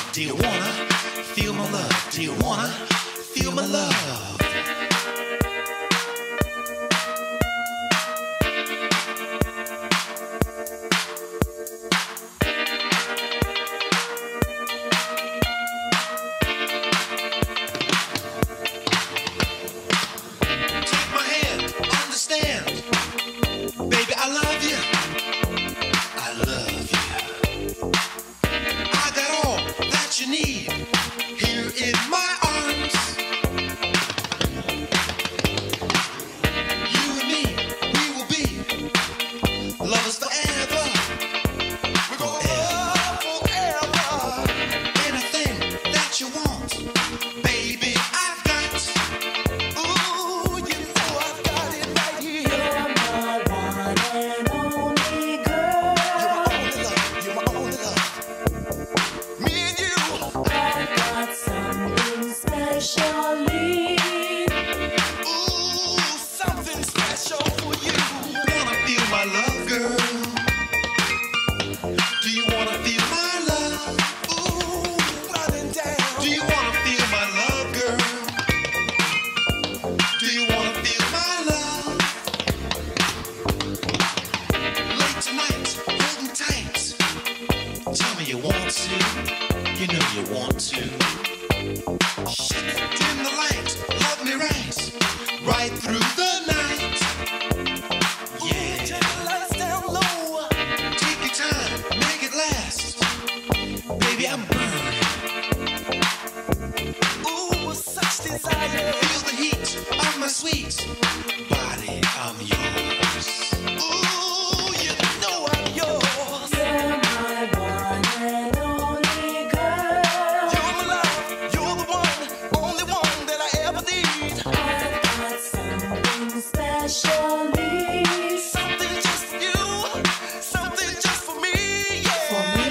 Do you wanna feel my love? Do you wanna feel my love? Take my hand, understand, baby, I love you. I love you. I got all that you need here in my arms. You and me, we will be lovers forever. We're forever. Anything that you want, baby, I've got. Ooh, you know I've got it right here. You're my one and only girl. You're my only love. Me and you. I got something specially. Ooh, something special for you. Wanna feel my love, girl? Do you wanna feel my love? Ooh, running down. Do you wanna feel my love, girl? Do you wanna feel my love? Late tonight, hold me tight. Tell me you want to. You know you want to. Dim the light, love me right through the night. Yeah. Turn the lights down low. Take your time, make it last. Baby, I'm burning. Ooh, such desire. Feel the heat of my sweet body. I'm yours. Ooh, you know I'm yours. You're my one and only girl. You're my love. You're the one, only one that I ever need. I got something specially. Something just for you, something just for me, yeah. For me?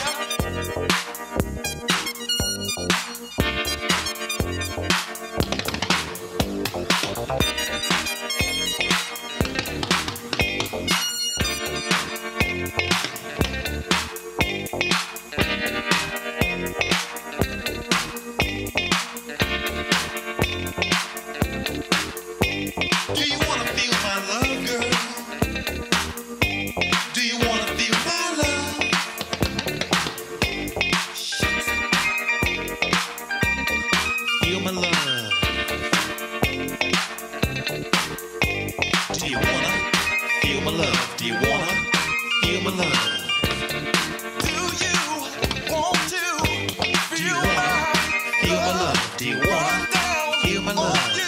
Do you wanna feel my love, girl? Do you wanna feel my love? Feel my love. Do you wanna feel my love? Do you wanna feel my love? Do you want to feel my love? Do you wanna feel my love?